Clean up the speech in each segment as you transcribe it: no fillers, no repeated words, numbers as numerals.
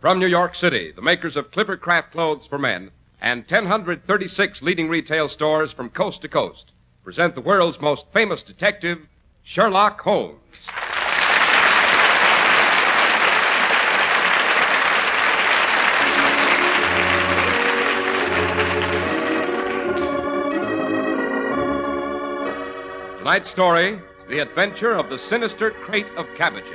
From New York City, the makers of Clipper Craft clothes for men and 1,036 leading retail stores from coast to coast present the world's most famous detective, Sherlock Holmes. Tonight's story, The Adventure of the Sinister Crate of Cabbages.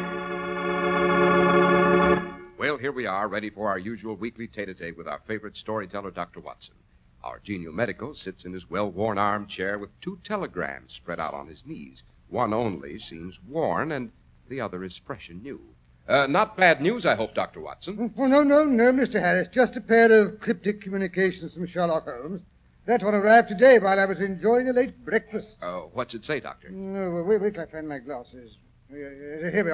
Well, here we are, ready for our usual weekly tete-a-tete with our favorite storyteller, Dr. Watson. Our genial medico sits in his well-worn armchair with 2 telegrams spread out on his knees. One only seems worn, and the other is fresh and new. Not bad news, I hope, Dr. Watson. Oh, no, Mr. Harris. Just a pair of cryptic communications from Sherlock Holmes. That one arrived today while I was enjoying a late breakfast. What's it say, Doctor? No, wait till I find my glasses. Here we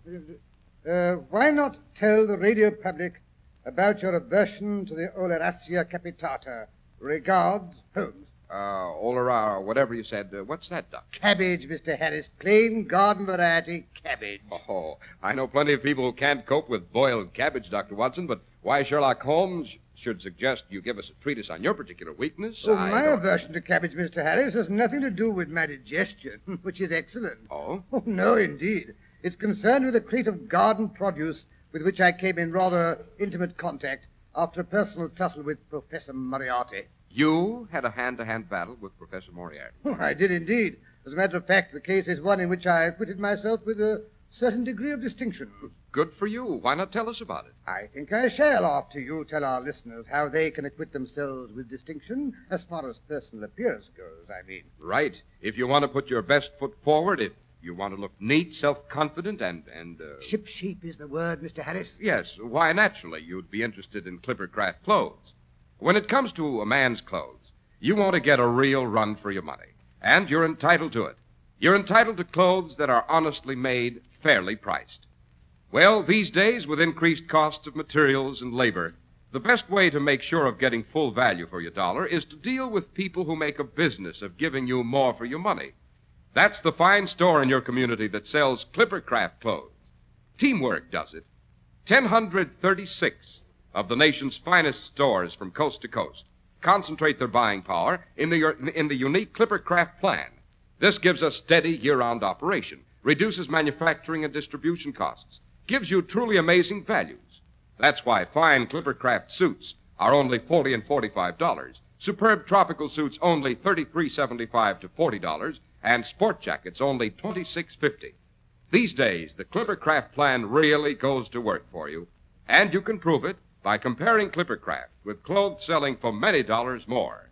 are. Why not tell the radio public about your aversion to the Oleracea capitata? Regards, Holmes. Olera, whatever you said. What's that, Doctor? Cabbage, Mr. Harris. Plain garden variety cabbage. Oh, I know plenty of people who can't cope with boiled cabbage, Dr. Watson, but why Sherlock Holmes should suggest you give us a treatise on your particular weakness, my aversion to cabbage, Mr. Harris, has nothing to do with my digestion, which is excellent. Oh? Oh, no, indeed. It's concerned with a crate of garden produce with which I came in rather intimate contact after a personal tussle with Professor Moriarty. You had a hand-to-hand battle with Professor Moriarty? Oh, I did indeed. As a matter of fact, the case is one in which I acquitted myself with a certain degree of distinction. Good for you. Why not tell us about it? I think I shall, after you tell our listeners how they can acquit themselves with distinction, as far as personal appearance goes, I mean. Right. If you want to put your best foot forward, if you want to look neat, self-confident, and Ship-shape is the word, Mr. Harris. Yes. Why, naturally, you'd be interested in Clipper Craft clothes. When it comes to a man's clothes, you want to get a real run for your money, and you're entitled to it. You're entitled to clothes that are honestly made, fairly priced. Well, these days, with increased costs of materials and labor, the best way to make sure of getting full value for your dollar is to deal with people who make a business of giving you more for your money. That's the fine store in your community that sells Clipper Craft clothes. Teamwork does it. 1,036 of the nation's finest stores from coast to coast concentrate their buying power in the unique Clipper Craft plan. This gives a steady year-round operation, reduces manufacturing and distribution costs, gives you truly amazing values. That's why fine Clipper Craft suits are only $40 and $45, superb tropical suits only $33.75 to $40, and sport jackets only $26.50. These days, the Clipper Craft plan really goes to work for you, and you can prove it by comparing Clipper Craft with clothes selling for many dollars more.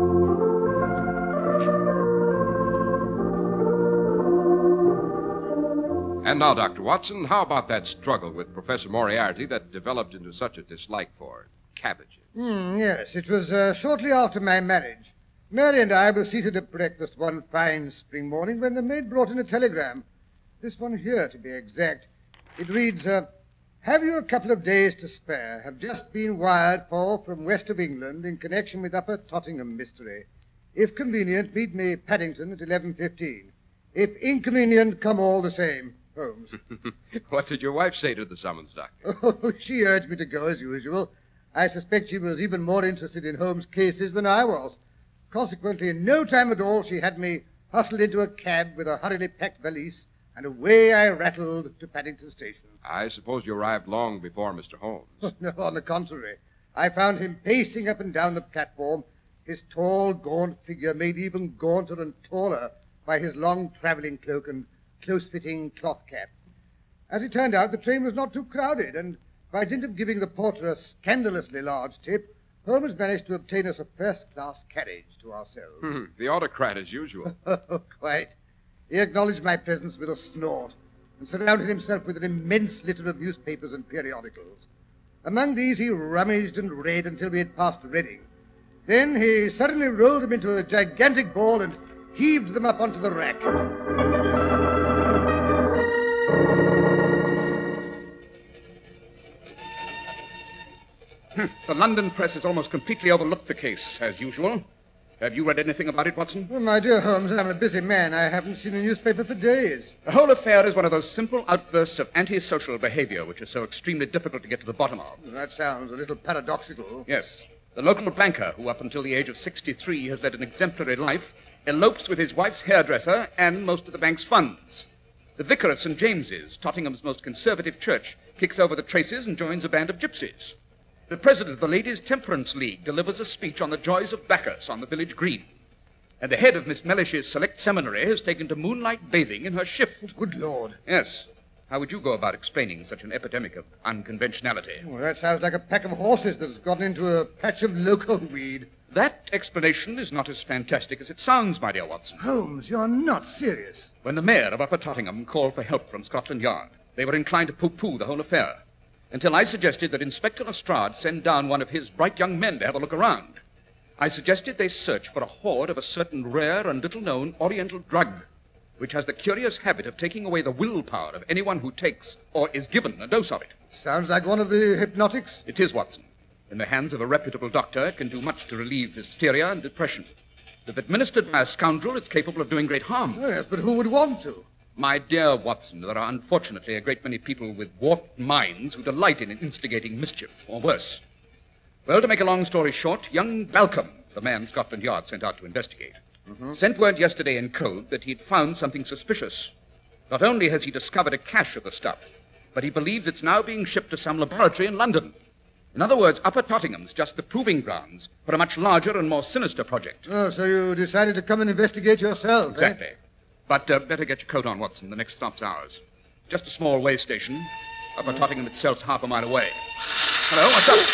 And now, Dr. Watson, how about that struggle with Professor Moriarty that developed into such a dislike for cabbages? Yes, it was shortly after my marriage. Mary and I were seated at breakfast one fine spring morning when the maid brought in a telegram. This one here, to be exact. It reads, have you a couple of days to spare? Have just been wired for from west of England in connection with Upper Tottenham mystery. If convenient, meet me Paddington at 11:15. If inconvenient, come all the same. Holmes. What did your wife say to the summons, Doctor? Oh, she urged me to go as usual. I suspect she was even more interested in Holmes' cases than I was. Consequently, in no time at all, she had me hustled into a cab with a hurriedly packed valise, and away I rattled to Paddington Station. I suppose you arrived long before Mr. Holmes. No, on the contrary. I found him pacing up and down the platform, his tall, gaunt figure made even gaunter and taller by his long traveling cloak and close-fitting cloth cap. As it turned out, the train was not too crowded, and by dint of giving the porter a scandalously large tip, Holmes managed to obtain us a first-class carriage to ourselves. The autocrat, as usual. Oh, quite. He acknowledged my presence with a snort and surrounded himself with an immense litter of newspapers and periodicals. Among these he rummaged and read until we had passed Reading. Then he suddenly rolled them into a gigantic ball and heaved them up onto the rack. The London press has almost completely overlooked the case, as usual. Have you read anything about it, Watson? Oh, my dear Holmes, I'm a busy man. I haven't seen a newspaper for days. The whole affair is one of those simple outbursts of antisocial behavior which are so extremely difficult to get to the bottom of. That sounds a little paradoxical. Yes. The local banker, who up until the age of 63 has led an exemplary life, elopes with his wife's hairdresser and most of the bank's funds. The vicar of St. James's, Tottingham's most conservative church, kicks over the traces and joins a band of gypsies. The president of the Ladies' Temperance League delivers a speech on the joys of Bacchus on the village green. And the head of Miss Mellish's select seminary has taken to moonlight bathing in her shift. Good Lord. Yes. How would you go about explaining such an epidemic of unconventionality? Well, that sounds like a pack of horses that has gotten into a patch of local weed. That explanation is not as fantastic as it sounds, my dear Watson. Holmes, you're not serious. When the mayor of Upper Tottingham called for help from Scotland Yard, they were inclined to pooh-pooh the whole affair, until I suggested that Inspector Lestrade send down one of his bright young men to have a look around. I suggested they search for a hoard of a certain rare and little-known Oriental drug, which has the curious habit of taking away the willpower of anyone who takes or is given a dose of it. Sounds like one of the hypnotics. It is, Watson. In the hands of a reputable doctor, it can do much to relieve hysteria and depression. If administered by a scoundrel, it's capable of doing great harm. Oh, yes, but who would want to? My dear Watson, there are unfortunately a great many people with warped minds who delight in instigating mischief, or worse. Well, to make a long story short, young Balcom, the man Scotland Yard sent out to investigate, sent word yesterday in code that he'd found something suspicious. Not only has he discovered a cache of the stuff, but he believes it's now being shipped to some laboratory in London. In other words, Upper Tottingham's just the proving grounds for a much larger and more sinister project. Oh, so you decided to come and investigate yourself, Exactly. But better get your coat on, Watson. The next stop's ours. Just a small way station. Upper Tottingham itself's half a mile away. Hello, what's up?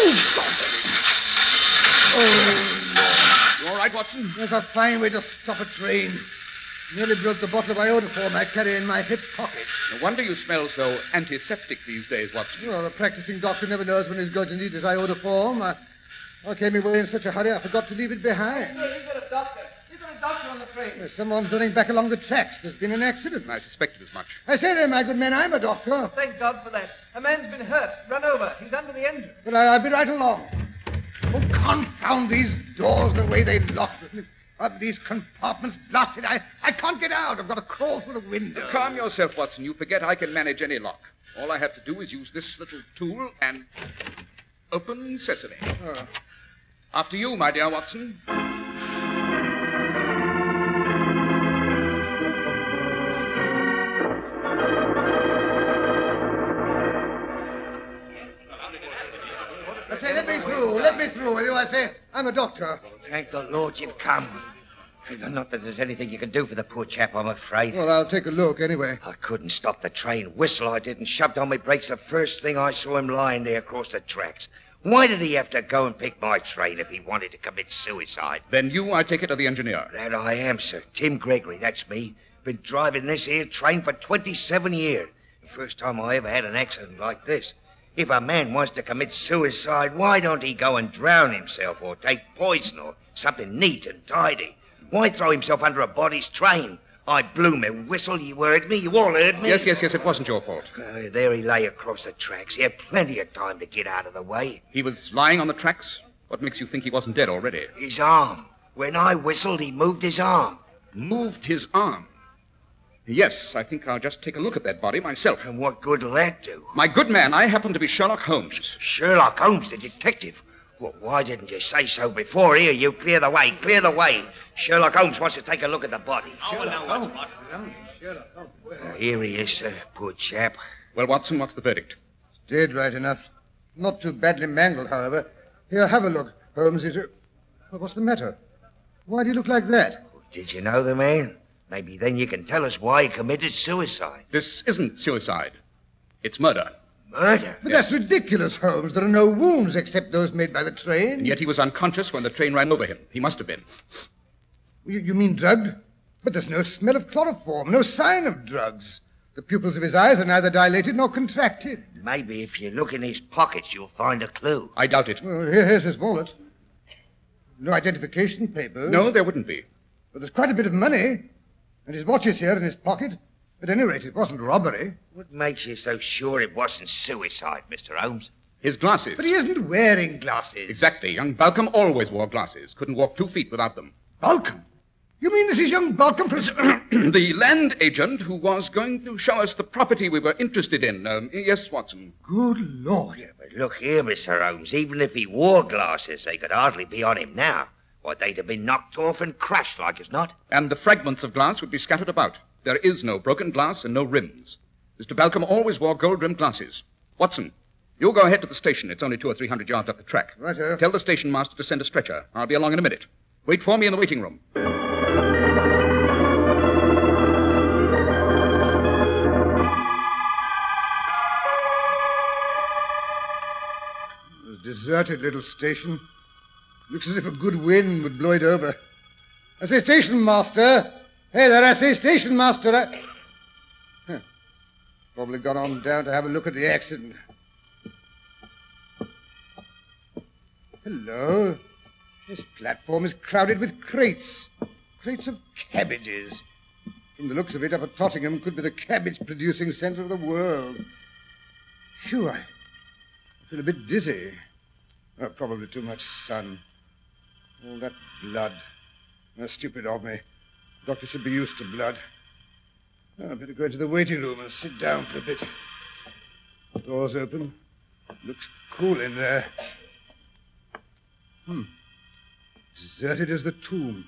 You all right, Watson? That's a fine way to stop a train. Nearly broke the bottle of iodoform I carry in my hip pocket. No wonder you smell so antiseptic these days, Watson. Well, the practicing doctor never knows when he's going to need his iodoform. I came away in such a hurry I forgot to leave it behind. Hey, you've got a doctor. You've got a doctor on the train. Someone's running back along the tracks. There's been an accident. I suspected as much. I say there, my good man, I'm a doctor. Thank God for that. A man's been hurt, run over. He's under the engine. Well, I'll be right along. Oh, confound these doors, the way they lock me. These compartments blasted. I can't get out. I've got to crawl through the window. Calm yourself, Watson. You forget I can manage any lock. All I have to do is use this little tool and open sesame. Oh. After you, my dear Watson. I say, let me through, will you? I say, I'm a doctor. Thank the Lord you've come. Not that there's anything you can do for the poor chap, I'm afraid. Well, I'll take a look anyway. I couldn't stop the train. Whistle I didn't. Shoved on my brakes the first thing I saw him lying there across the tracks. Why did he have to go and pick my train if he wanted to commit suicide? Then you, I take it, are the engineer. That I am, sir. Tim Gregory, that's me. Been driving this here train for 27 years. The first time I ever had an accident like this. If a man wants to commit suicide, why don't he go and drown himself or take poison or something neat and tidy? Why throw himself under a body's train? I blew my whistle, you heard me, you all heard me. Yes, it wasn't your fault. There he lay across the tracks. He had plenty of time to get out of the way. He was lying on the tracks? What makes you think he wasn't dead already? His arm. When I whistled, he moved his arm. Moved his arm? Yes, I think I'll just take a look at that body myself. And what good will that do? My good man, I happen to be Sherlock Holmes. Sherlock Holmes, the detective? Well, why didn't you say so before? Here, you clear the way, clear the way. Sherlock Holmes wants to take a look at the body. Here he is, sir, poor chap. Well, Watson, what's the verdict? Dead, right enough. Not too badly mangled, however. Here, have a look, Holmes. Well, what's the matter? Why do you look like that? Did you know the man? Maybe then you can tell us why he committed suicide. This isn't suicide. It's murder. Murder? But that's ridiculous, Holmes. There are no wounds except those made by the train. And yet he was unconscious when the train ran over him. He must have been. You mean drugged? But there's no smell of chloroform, no sign of drugs. The pupils of his eyes are neither dilated nor contracted. Maybe if you look in his pockets, you'll find a clue. I doubt it. Well, here's his wallet. No identification papers. No, there wouldn't be. But there's quite a bit of money. And his watch is here in his pocket. At any rate, it wasn't robbery. What makes you so sure it wasn't suicide, Mr. Holmes? His glasses. But he isn't wearing glasses. Exactly. Young Balcom always wore glasses. Couldn't walk 2 feet without them. Balcom? You mean this is young Balcom from... The land agent who was going to show us the property we were interested in. Yes, Watson. Good Lord. Yeah, but look here, Mr. Holmes. Even if he wore glasses, they could hardly be on him now. Or they'd have been knocked off and crushed like as not. And the fragments of glass would be scattered about. There is no broken glass and no rims. Mr. Balcom always wore gold-rimmed glasses. Watson, you'll go ahead to the station. It's only 200 or 300 yards up the track. Righto. Tell the station master to send a stretcher. I'll be along in a minute. Wait for me in the waiting room. Deserted little station. Looks as if a good wind would blow it over. I say, station master. Hey there, I say, station master. Probably gone on down to have a look at the accident. Hello. This platform is crowded with crates. Crates of cabbages. From the looks of it, up at Tottingham could be the cabbage-producing centre of the world. Phew, I feel a bit dizzy. Oh, probably too much sun. All that blood. Stupid of me. Doctor should be used to blood. Oh, I better go into the waiting room and sit down for a bit. Door's open. Looks cool in there. Deserted as the tomb.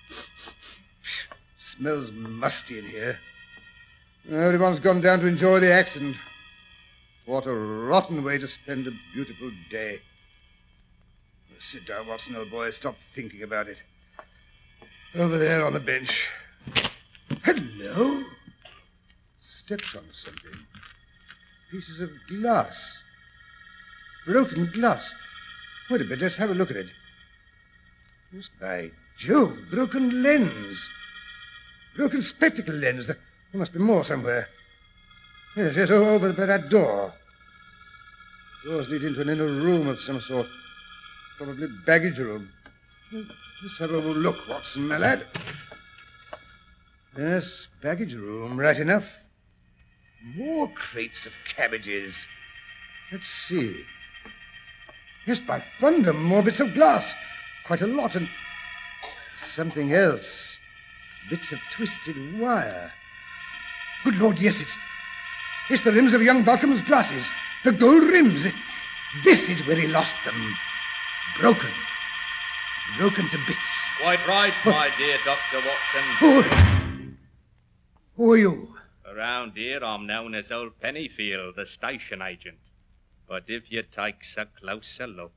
Smells musty in here. Everyone's gone down to enjoy the accident. What a rotten way to spend a beautiful day. Sit down, Watson, old boy. Stop thinking about it. Over there on the bench. Hello? Stepped on something. Pieces of glass. Broken glass. Wait a minute, let's have a look at it. Yes, by Jove, broken lens. Broken spectacle lens. There must be more somewhere. Yes, over by that door. Doors lead into an inner room of some sort. Probably baggage room. Let's have a look, Watson, my lad. Yes, baggage room, right enough. More crates of cabbages. Let's see. Yes, by thunder, more bits of glass. Quite a lot, and something else. Bits of twisted wire. Good Lord, yes, it's the rims of young Balcom's glasses. The gold rims. This is where he lost them. Broken to bits. Quite right, my dear Dr. Watson. Who are you? Around here, I'm known as Old Pennyfield, the station agent. But if you take a closer look,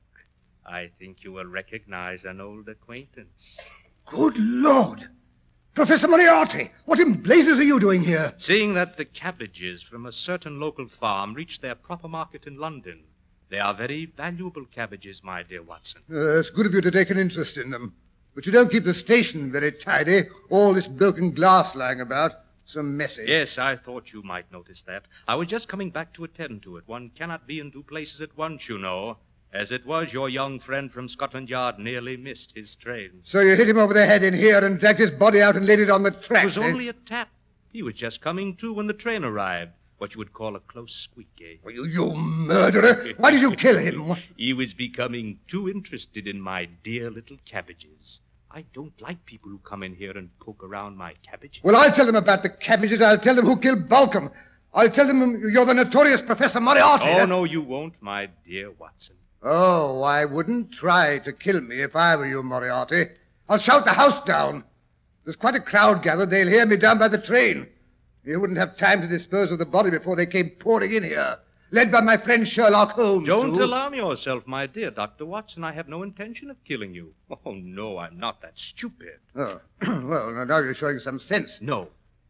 I think you will recognize an old acquaintance. Good Lord! Professor Moriarty, what in blazes are you doing here? Seeing that the cabbages from a certain local farm reach their proper market in London, they are very valuable cabbages, my dear Watson. It's good of you to take an interest in them. But you don't keep the station very tidy. All this broken glass lying about. So messy. Yes, I thought you might notice that. I was just coming back to attend to it. One cannot be in 2 places at once, you know. As it was, your young friend from Scotland Yard nearly missed his train. So you hit him over the head in here and dragged his body out and laid it on the tracks, It was only a tap. He was just coming to when the train arrived. What you would call a close squeak, eh? Well, you murderer! Why did you kill him? He was becoming too interested in my dear little cabbages. I don't like people who come in here and poke around my cabbages. Well, I'll tell them about the cabbages. I'll tell them who killed Balcom. I'll tell them you're the notorious Professor Moriarty. Oh, no, you won't, my dear Watson. Oh, I wouldn't try to kill me if I were you, Moriarty. I'll shout the house down. There's quite a crowd gathered. They'll hear me down by the train. You wouldn't have time to dispose of the body before they came pouring in here. Led by my friend Sherlock Holmes, Don't too. alarm yourself, my dear Dr. Watson. I have no intention of killing you. Oh, no, I'm not that stupid. Oh, well, now you're showing some sense. No,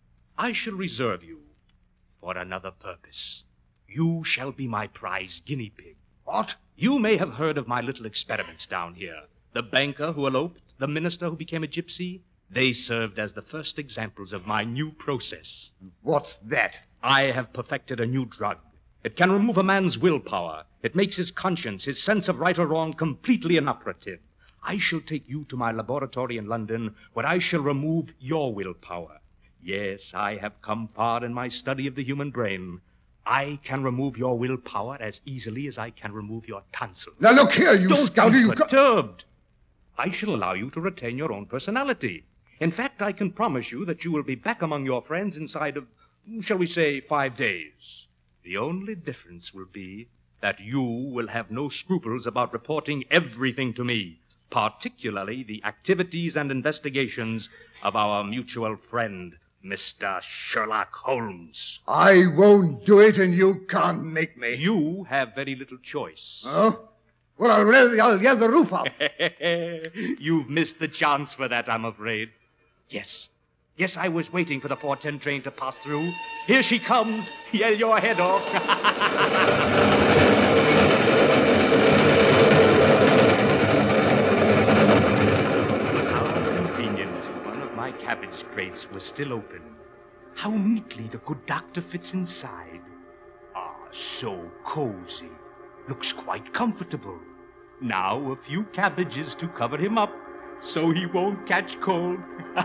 I shall reserve you for another purpose. You shall be my prize guinea pig. What? You may have heard of my little experiments down here. The banker who eloped, the minister who became a gypsy, they served as the first examples of my new process. What's that? I have perfected a new drug. It can remove a man's willpower. It makes his conscience, his sense of right or wrong, completely inoperative. I shall take you to my laboratory in London, where I shall remove your willpower. Yes, I have come far in my study of the human brain. I can remove your willpower as easily as I can remove your tonsils. Now, look here, you Don't scoundrel. be You perturbed. I shall allow you to retain your own personality. In fact, I can promise you that you will be back among your friends inside of, shall we say, 5 days. The only difference will be that you will have no scruples about reporting everything to me, particularly the activities and investigations of our mutual friend, Mr. Sherlock Holmes. I won't do it, and you can't make me. You have very little choice. Oh? Well, I'll yell the roof off. You've missed the chance for that, I'm afraid. Yes, I was waiting for the 4:10 train to pass through. Here she comes. Yell your head off. How convenient. One of my cabbage crates was still open. How neatly the good doctor fits inside. Ah, so cozy. Looks quite comfortable. Now a few cabbages to cover him up so he won't catch cold.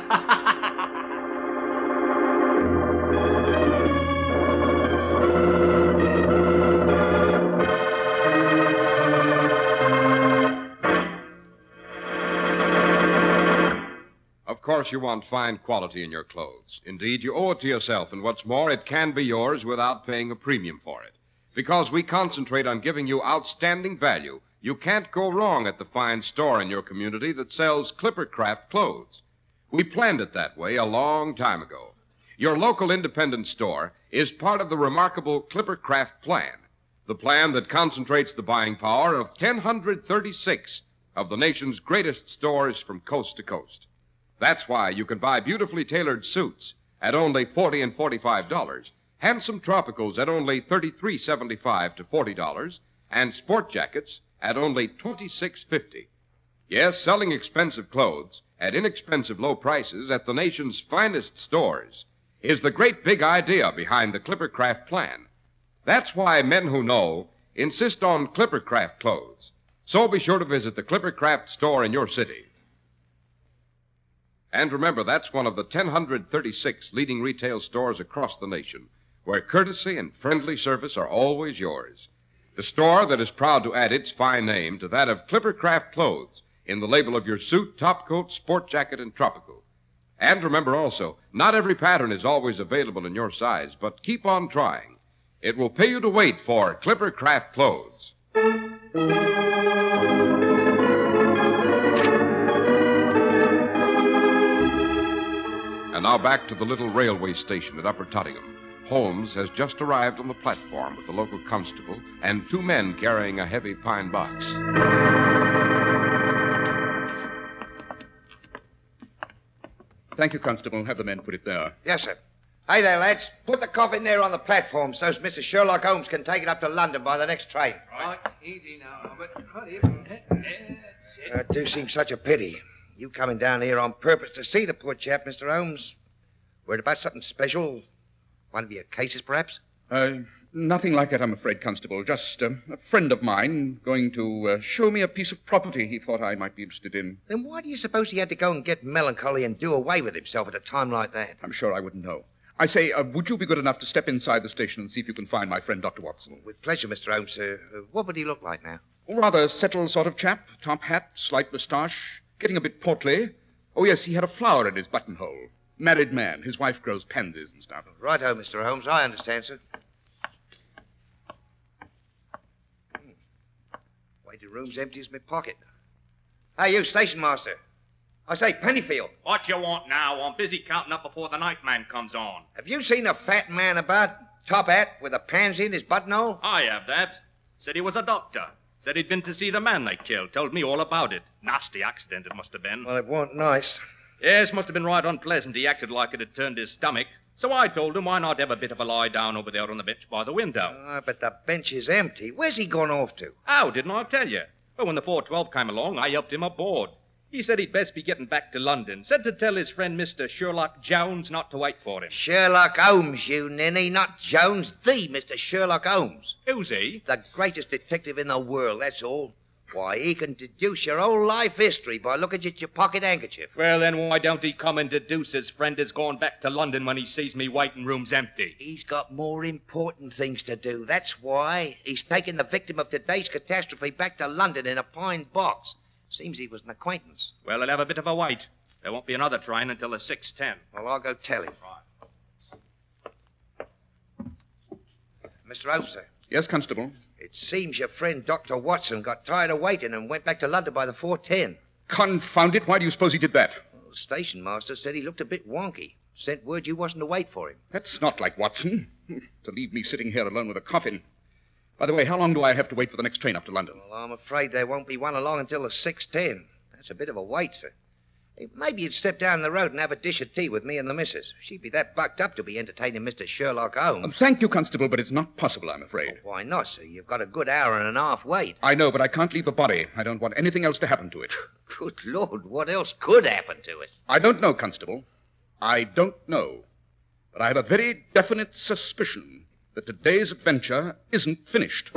Of course, you want fine quality in your clothes. Indeed, you owe it to yourself, and what's more, it can be yours without paying a premium for it. Because we concentrate on giving you outstanding value, you can't go wrong at the fine store in your community that sells Clippercraft clothes. We planned it that way a long time ago. Your local independent store is part of the remarkable Clippercraft plan, the plan that concentrates the buying power of 1,036 of the nation's greatest stores from coast to coast. That's why you can buy beautifully tailored suits at only $40 and $45, handsome tropicals at only $33.75 to $40, and sport jackets at only $26.50. Yes, selling expensive clothes at inexpensive low prices at the nation's finest stores is the great big idea behind the Clippercraft plan. That's why men who know insist on Clippercraft clothes. So be sure to visit the Clippercraft store in your city. And remember, that's one of the 1,036 leading retail stores across the nation, where courtesy and friendly service are always yours. The store that is proud to add its fine name to that of Clippercraft clothes in the label of your suit, topcoat, sport jacket, and tropical. And remember also, not every pattern is always available in your size, but keep on trying. It will pay you to wait for Clippercraft clothes. And now back to the little railway station at Upper Tottingham. Holmes has just arrived on the platform with the local constable and 2 men carrying a heavy pine box. Thank you, Constable. Have the men put it there. Yes, sir. Hey there, lads. Put the coffin there on the platform so Mr. Sherlock Holmes can take it up to London by the next train. Right, easy now, Albert. Right here. That's it. It do seem such a pity. You coming down here on purpose to see the poor chap, Mr. Holmes. Worried about something special? One of your cases, perhaps? Nothing like that, I'm afraid, Constable. Just a friend of mine going to show me a piece of property he thought I might be interested in. Then why do you suppose he had to go and get melancholy and do away with himself at a time like that? I'm sure I wouldn't know. I say, would you be good enough to step inside the station and see if you can find my friend, Dr. Watson? With pleasure, Mr. Holmes, sir. What would he look like now? Rather settled sort of chap. Top hat, slight moustache, getting a bit portly. Oh, yes, he had a flower in his buttonhole. Married man. His wife grows pansies and stuff. Righto, Mr. Holmes. I understand, sir. Waiting room's empty as my pocket. Hey, you station master. I say, Pennyfield. What you want now? I'm busy counting up before the night man comes on. Have you seen a fat man about? Top hat with a pansy in his buttonhole? I have that. Said he was a doctor. Said he'd been to see the man they killed. Told me all about it. Nasty accident it must have been. Well, it wasn't nice. Yes, must have been right unpleasant. He acted like it had turned his stomach. So I told him why not have a bit of a lie down over there on the bench by the window. But the bench is empty. Where's he gone off to? How, didn't I tell you? Well, when the 412 came along, I helped him aboard. He said he'd best be getting back to London. Said to tell his friend Mr. Sherlock Jones not to wait for him. Sherlock Holmes, you ninny, not Jones. The Mr. Sherlock Holmes. Who's he? The greatest detective in the world, that's all. Why, he can deduce your whole life history by looking at your pocket handkerchief. Well, then why don't he come and deduce his friend has gone back to London when he sees me waiting room's empty? He's got more important things to do. That's why. He's taken the victim of today's catastrophe back to London in a pine box. Seems he was an acquaintance. Well, he'll have a bit of a wait. There won't be another train until the 6:10. Well, I'll go tell him. Mr. Hope, sir. Yes, Constable. It seems your friend Dr. Watson got tired of waiting and went back to London by the 4:10. Confound it. Why do you suppose he did that? Well, the station master said he looked a bit wonky. Sent word you wasn't to wait for him. That's not like Watson. To leave me sitting here alone with a coffin. By the way, how long do I have to wait for the next train up to London? Well, I'm afraid there won't be one along until the 6:10. That's a bit of a wait, sir. Hey, maybe you'd step down the road and have a dish of tea with me and the missus. She'd be that bucked up to be entertaining Mr. Sherlock Holmes. Thank you, Constable, but it's not possible, I'm afraid. Well, why not, sir? You've got a good hour and a half wait. I know, but I can't leave the body. I don't want anything else to happen to it. Good Lord, what else could happen to it? I don't know, Constable. I don't know. But I have a very definite suspicion that today's adventure isn't finished.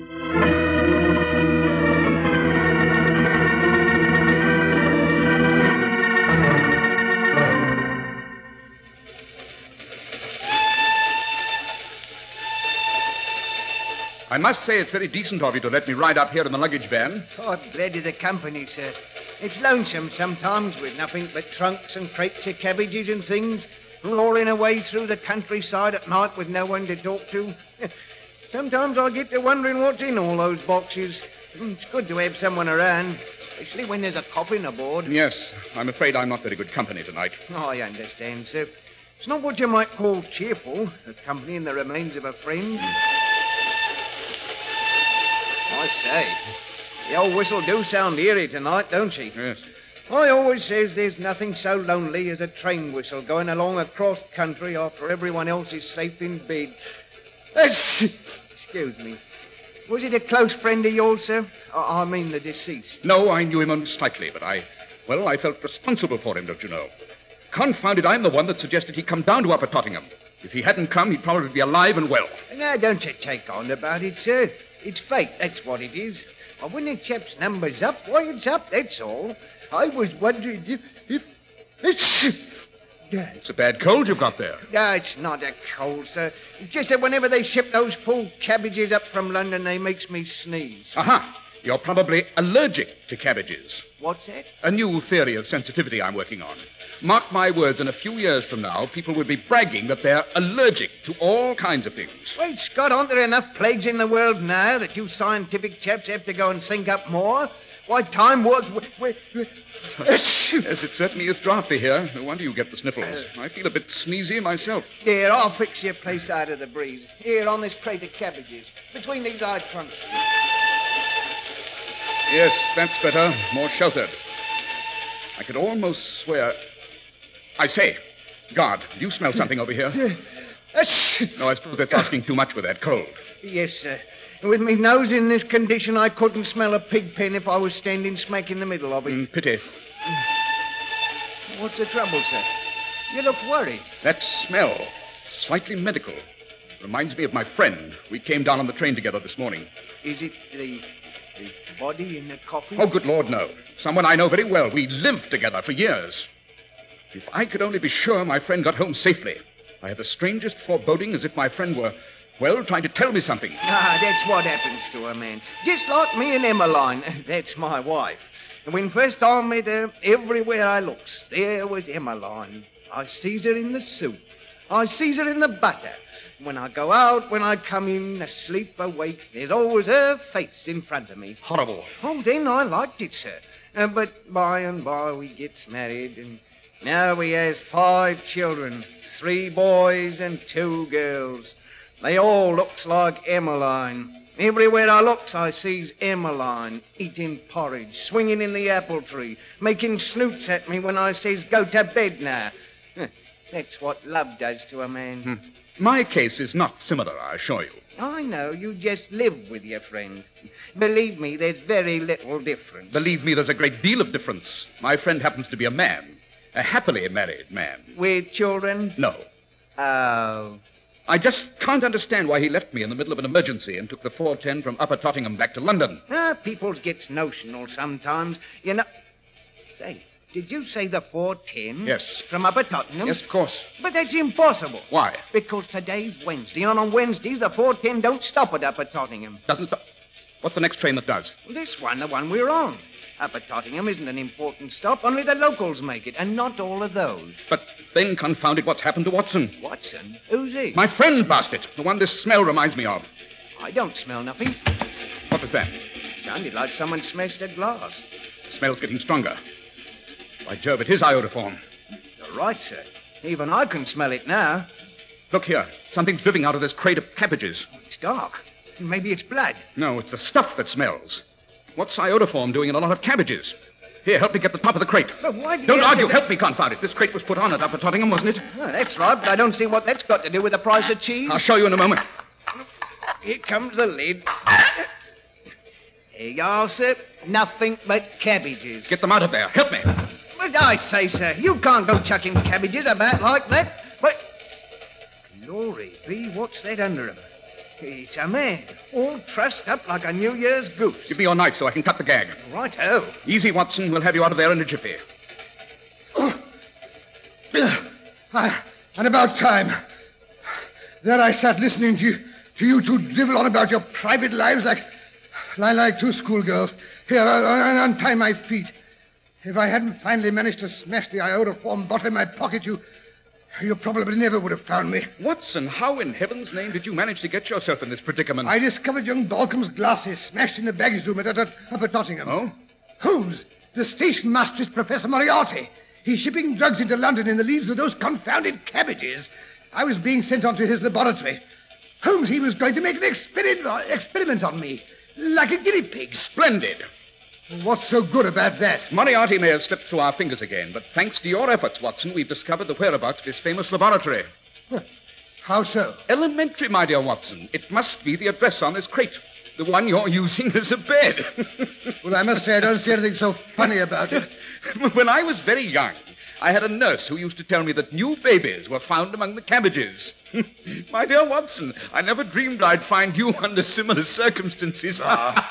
I must say it's very decent of you to let me ride up here in the luggage van. Oh, I'm glad of the company, sir. It's lonesome sometimes with nothing but trunks and crates of cabbages and things, rolling away through the countryside at night with no one to talk to. Sometimes I get to wondering what's in all those boxes. It's good to have someone around, especially when there's a coffin aboard. Yes, I'm afraid I'm not very good company tonight. Oh, I understand, sir. It's not what you might call cheerful, accompanying the remains of a friend. I say, the old whistle do sound eerie tonight, don't she? Yes. I always says there's nothing so lonely as a train whistle going along across country after everyone else is safe in bed. Excuse me. Was it a close friend of yours, sir? I mean the deceased. No, I knew him only slightly, but I felt responsible for him, don't you know? Confound it, I'm the one that suggested he come down to Upper Tottingham. If he hadn't come, he'd probably be alive and well. Now, don't you take on about it, sir. It's fate, that's what it is. When a chap's number's up, why, it's up, that's all. I was wondering if... It's a bad cold you've got there. No, it's not a cold, sir. It's just that whenever they ship those full cabbages up from London, they makes me sneeze. Aha! You're probably allergic to cabbages. What's that? A new theory of sensitivity I'm working on. Mark my words, in a few years from now, people will be bragging that they're allergic to all kinds of things. Wait, Scott, aren't there enough plagues in the world now that you scientific chaps have to go and think up more? Why, time was... Yes, it certainly is drafty here. No wonder you get the sniffles. I feel a bit sneezy myself. Here, I'll fix your place out of the breeze. Here, on this crate of cabbages, between these eye trunks. Yes, that's better. More sheltered. I could almost swear... I say, guard, do you smell something over here? No, I suppose that's asking too much with that cold. Yes, sir. With me nose in this condition, I couldn't smell a pig pen if I was standing smack in the middle of it. Pity. What's the trouble, sir? You look worried. That smell, slightly medical. Reminds me of my friend. We came down on the train together this morning. Is it the body in the coffin? Oh, good Lord, no. Someone I know very well. We lived together for years. If I could only be sure my friend got home safely. I have the strangest foreboding, as if my friend were, well, trying to tell me something. Ah, that's what happens to a man. Just like me and Emmeline. That's my wife. And when first I met her, everywhere I looks, there was Emmeline. I sees her in the soup. I sees her in the butter. When I go out, when I come in, asleep, awake, there's always her face in front of me. Horrible. Oh, then I liked it, sir. But by and by we gets married, and now we has 5 children, 3 boys and 2 girls. They all looks like Emmeline. Everywhere I looks, I sees Emmeline eating porridge, swinging in the apple tree, making snoots at me when I says, go to bed now. That's what love does to a man. My case is not similar, I assure you. I know, you just live with your friend. Believe me, there's very little difference. Believe me, there's a great deal of difference. My friend happens to be a man. A happily married man. With children? No. Oh. I just can't understand why he left me in the middle of an emergency and took the 4:10 from Upper Tottingham back to London. People gets notional sometimes. You know... Say, did you say the 4:10? Yes. From Upper Tottenham? Yes, of course. But that's impossible. Why? Because today's Wednesday, and on Wednesdays the 4:10 don't stop at Upper Tottingham. Doesn't stop. What's the next train that does? This one, the one we're on. Upper Tottingham isn't an important stop. Only the locals make it, and not all of those. But then, confound it, what's happened to Watson? Watson? Who's he? My friend, bastard. The one this smell reminds me of. I don't smell nothing. What was that? Sounded like someone smashed a glass. The smell's getting stronger. By Jove, it is iodoform. You're right, sir. Even I can smell it now. Look here. Something's dripping out of this crate of cabbages. It's dark. Maybe it's blood. No, it's the stuff that smells. What's iodoform doing in a lot of cabbages? Here, help me get the top of the crate. But why do you Don't have argue. to... Help me, confound it. This crate was put on at Upper Tottingham, wasn't it? Oh, that's right, but I don't see what that's got to do with the price of cheese. I'll show you in a moment. Here comes the lid. Here you are, sir. Nothing but cabbages. Get them out of there. Help me. But I say, sir, you can't go chucking cabbages about like that. But... Glory be, what's that under him? It's a man, all trussed up like a New Year's goose. Give me your knife so I can cut the gag. Right-ho. Easy, Watson. We'll have you out of there in a jiffy. And about time. There I sat listening to you two drivel on about your private lives like two schoolgirls. Here, untie my feet. If I hadn't finally managed to smash the iodoform bottle in my pocket, you probably never would have found me. Watson, how in heaven's name did you manage to get yourself in this predicament? I discovered young Balcom's glasses smashed in the baggage room at Upper Tottingham. Oh? Holmes, the station master is Professor Moriarty. He's shipping drugs into London in the leaves of those confounded cabbages. I was being sent on to his laboratory. Holmes, he was going to make an experiment on me, like a guinea pig. Splendid. What's so good about that? Moriarty may have slipped through our fingers again, but thanks to your efforts, Watson, we've discovered the whereabouts of his famous laboratory. How so? Elementary, my dear Watson. It must be the address on this crate. The one you're using as a bed. Well, I must say I don't see anything so funny about it. When I was very young, I had a nurse who used to tell me that new babies were found among the cabbages. My dear Watson, I never dreamed I'd find you under similar circumstances.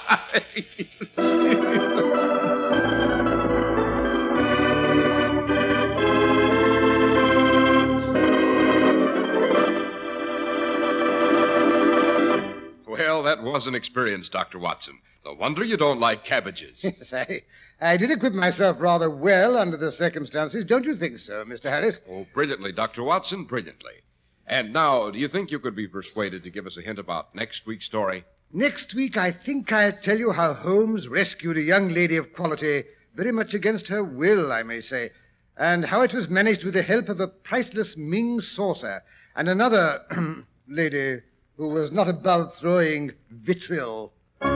Well, that was an experience, Dr. Watson. No wonder you don't like cabbages. Yes, I did equip myself rather well under the circumstances. Don't you think so, Mr. Harris? Oh, brilliantly, Dr. Watson, brilliantly. And now, do you think you could be persuaded to give us a hint about next week's story? Next week, I think I'll tell you how Holmes rescued a young lady of quality, very much against her will, I may say, and how it was managed with the help of a priceless Ming saucer and another lady who was not above throwing vitriol.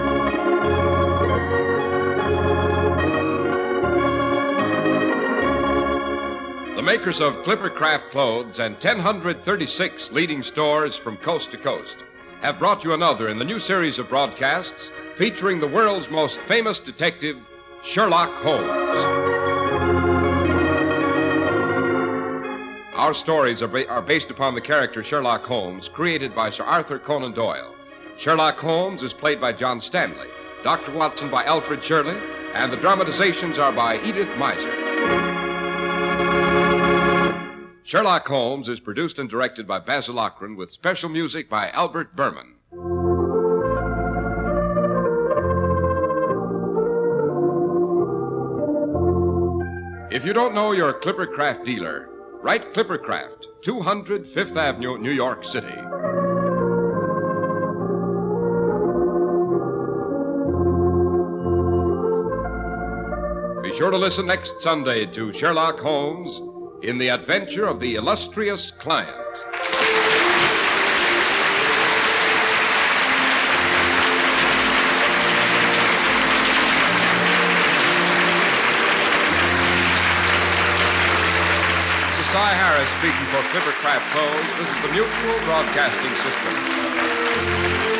The makers of Clipper Craft Clothes and 1,036 leading stores from coast to coast have brought you another in the new series of broadcasts featuring the world's most famous detective, Sherlock Holmes. Our stories are based upon the character Sherlock Holmes, created by Sir Arthur Conan Doyle. Sherlock Holmes is played by John Stanley, Dr. Watson by Alfred Shirley, and the dramatizations are by Edith Meiser. Sherlock Holmes is produced and directed by Basil Lochran with special music by Albert Berman. If you don't know your Clipper Craft dealer, write Clipper Craft, 200 Fifth Avenue, New York City. Be sure to listen next Sunday to Sherlock Holmes in the Adventure of the Illustrious Client. Cy Harris speaking for Clipper Craft Clothes. This is the Mutual Broadcasting System.